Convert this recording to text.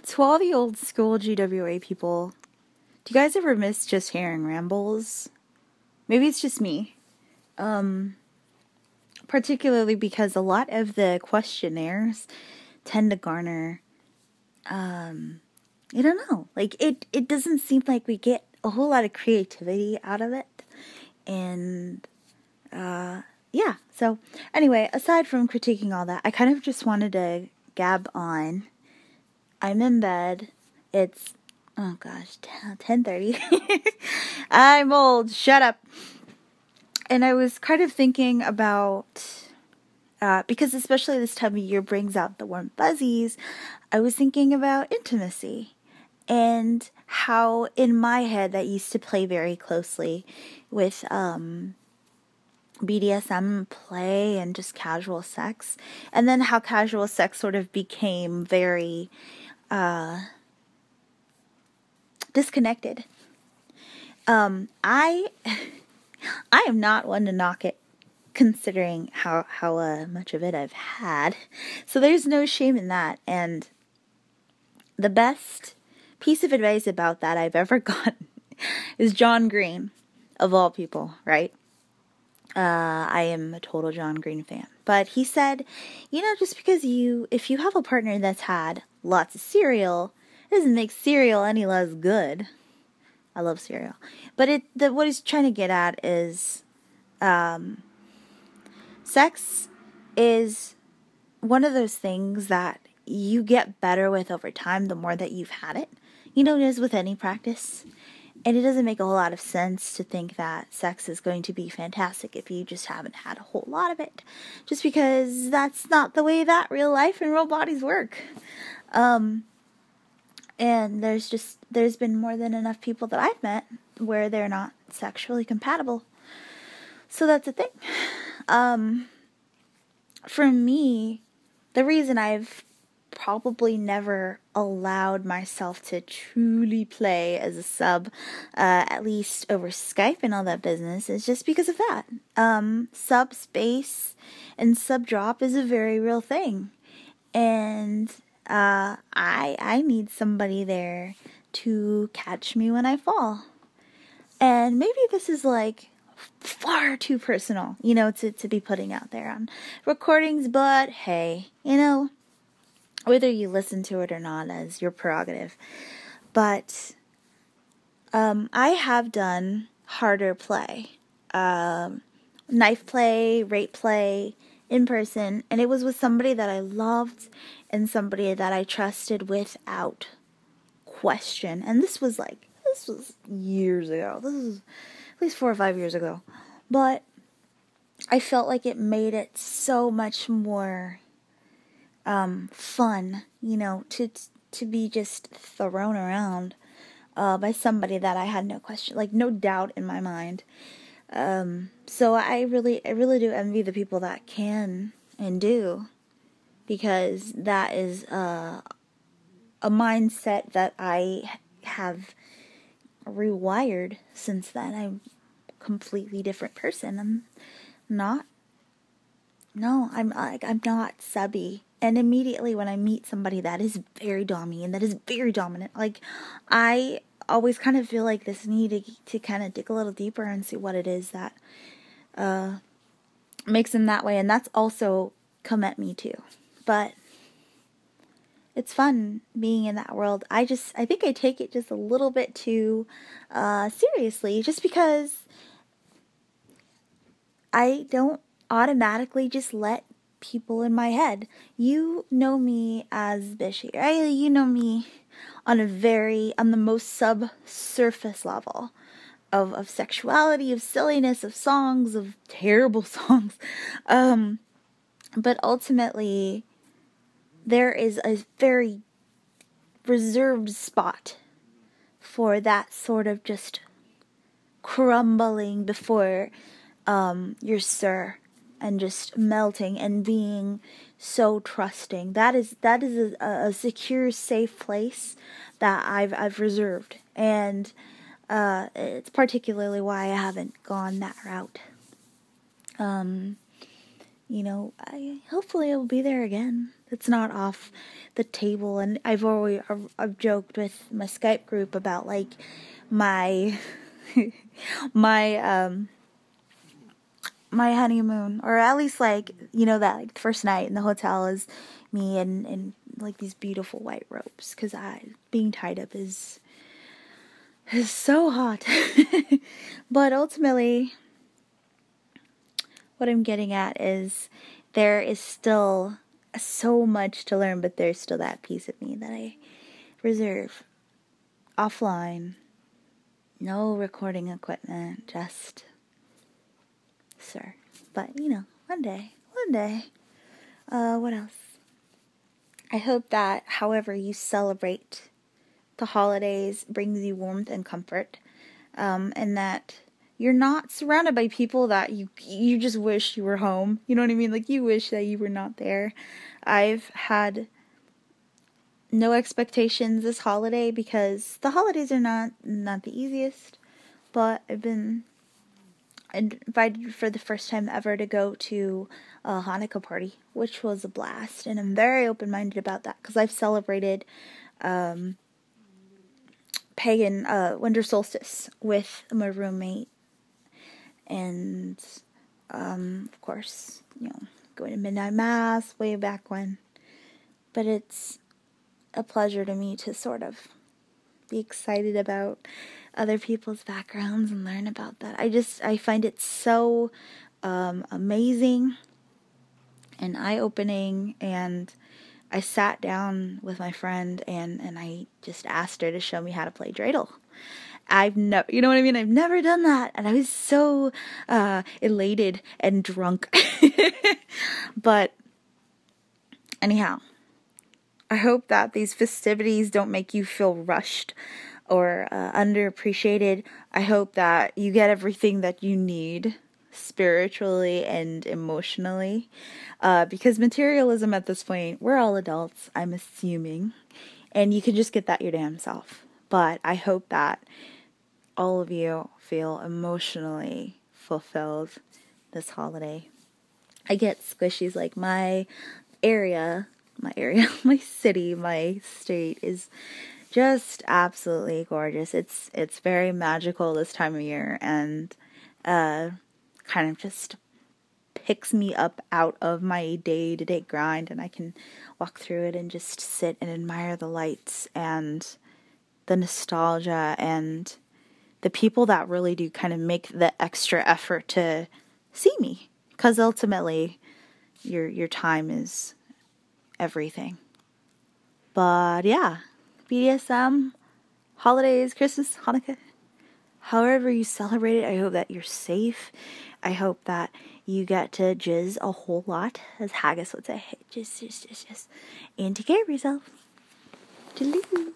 To all the old school GWA people, do you guys ever miss just hearing rambles? Maybe it's just me. Particularly because a lot of the questionnaires tend to garner, I don't know, like it doesn't seem like we get a whole lot of creativity out of it. And, yeah, so anyway, aside from critiquing all that, I kind of just wanted to gab on. I'm in bed. It's, oh gosh, 10:30. I'm old. Shut up. And I was kind of thinking about, because especially this time of year brings out the warm fuzzies, I was thinking about intimacy and how in my head that used to play very closely with BDSM play and just casual sex, and then how casual sex sort of became very disconnected. I am not one to knock it, considering how much of it I've had. So there's no shame in that. And the best piece of advice about that I've ever gotten is John Green, of all people, right? I am a total John Green fan. But he said, just because if you have a partner that's had lots of cereal, it doesn't make cereal any less good. I love cereal. But what he's trying to get at is, sex is one of those things that you get better with over time the more that you've had it. As with any practice. And it doesn't make a whole lot of sense to think that sex is going to be fantastic if you just haven't had a whole lot of it. Just because that's not the way that real life and real bodies work. And there's been more than enough people that I've met where they're not sexually compatible. So that's a thing. For me, the reason I've probably never allowed myself to truly play as a sub, at least over Skype and all that business, is just because of that. Sub space and sub drop is a very real thing. And I need somebody there to catch me when I fall. And maybe this is like far too personal, to be putting out there on recordings, but hey, whether you listen to it or not is your prerogative. But I have done harder play, knife play, rape play, in person, and it was with somebody that I loved and somebody that I trusted without question. And this was years ago. This was at least 4 or 5 years ago. But I felt like it made it so much more fun, to be just thrown around by somebody that I had no question, like no doubt in my mind. So I really do envy the people that can and do, because that is a mindset that I have rewired since then. I'm a completely different person. I'm not subby. And immediately when I meet somebody that is very dommy and that is very dominant, like, I always kind of feel like this need to kind of dig a little deeper and see what it is that makes them that way. And that's also come at me too. But it's fun being in that world. I think I take it just a little bit too seriously, just because I don't automatically just let people in my head. You know me as Bishy, right? You know me on the most subsurface level of sexuality, of silliness, of songs, of terrible songs. But ultimately, there is a very reserved spot for that sort of just crumbling before your sir, and just melting and being so trusting. That is a secure, safe place that I've reserved, and it's particularly why I haven't gone that route. Hopefully I'll be there again. It's not off the table. And I've joked with my Skype group about like my my my honeymoon, or at least like, you know, that like first night in the hotel is me in like these beautiful white robes, because being tied up is so hot. But ultimately, what I'm getting at is there is still so much to learn, but there's still that piece of me that I reserve offline. No recording equipment, just sir. But, you know, one day. What else? I hope that however you celebrate the holidays brings you warmth and comfort, and that you're not surrounded by people that you just wish you were home. You know what I mean? Like, you wish that you were not there. I've had no expectations this holiday because the holidays are not the easiest, but I've been invited for the first time ever to go to a Hanukkah party, which was a blast, and I'm very open-minded about that because I've celebrated pagan winter solstice with my roommate, and of course, you know, going to midnight mass way back when. But it's a pleasure to me to sort of be excited about other people's backgrounds and learn about that. I find it so amazing and eye-opening, and I sat down with my friend and I just asked her to show me how to play dreidel. You know what I mean? I've never done that, and I was so elated and drunk. But anyhow, I hope that these festivities don't make you feel rushed or underappreciated. I hope that you get everything that you need spiritually and emotionally, because materialism at this point, we're all adults, I'm assuming, and you can just get that your damn self. But I hope that all of you feel emotionally fulfilled this holiday. I get squishies. Like, my city, my state is just absolutely gorgeous. It's very magical this time of year, and kind of just picks me up out of my day-to-day grind, and I can walk through it and just sit and admire the lights and the nostalgia and the people that really do kind of make the extra effort to see me, because ultimately your time is everything. But yeah, BDSM, holidays, Christmas, Hanukkah, however you celebrate it, I hope that you're safe. I hope that you get to jizz a whole lot, as Haggis would say. Jizz, and take care of yourself. Toodaloo.